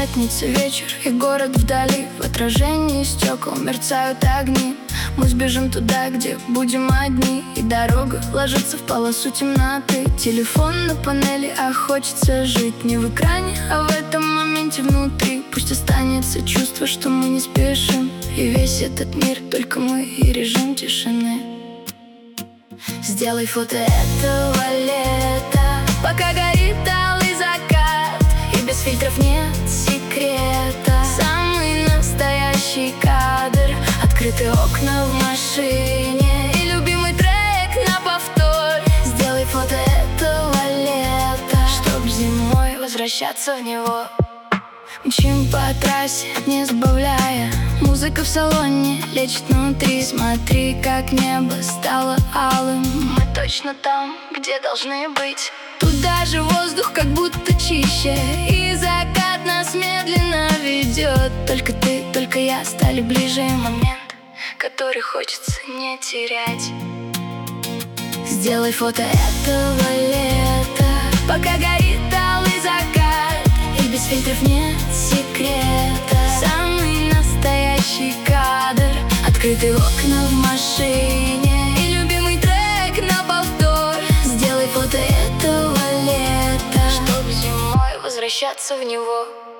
Пятница, вечер и город вдали. В отражении стекол мерцают огни. Мы сбежим туда, где будем одни, и дорога ложится в полосу темноты. Телефон на панели, а хочется жить не в экране, а в этом моменте внутри. Пусть останется чувство, что мы не спешим, и весь этот мир только мы и режим тишины. Сделай фото этого лета, пока горит алый закат, и без фильтров нет секрета. Самый настоящий кадр, открытые окна в машине и любимый трек на повтор. Сделай фото этого лета, чтоб зимой возвращаться в него. Мчим по трассе, не сбавляя, музыка в салоне лечит внутри. Смотри, как небо стало алым, мы точно там, где должны быть. Тут даже воздух как будто чище, и закат нас медленно ведет. Только ты, только я стали ближе, момент, который хочется не терять. Сделай фото этого лета, пока горит алый закат, и без фильтров нет секрета. Самый настоящий кадр, открытые окна в машине и любимый трек на повтор. Сделай фото этого лета, чтоб зимой возвращаться в него.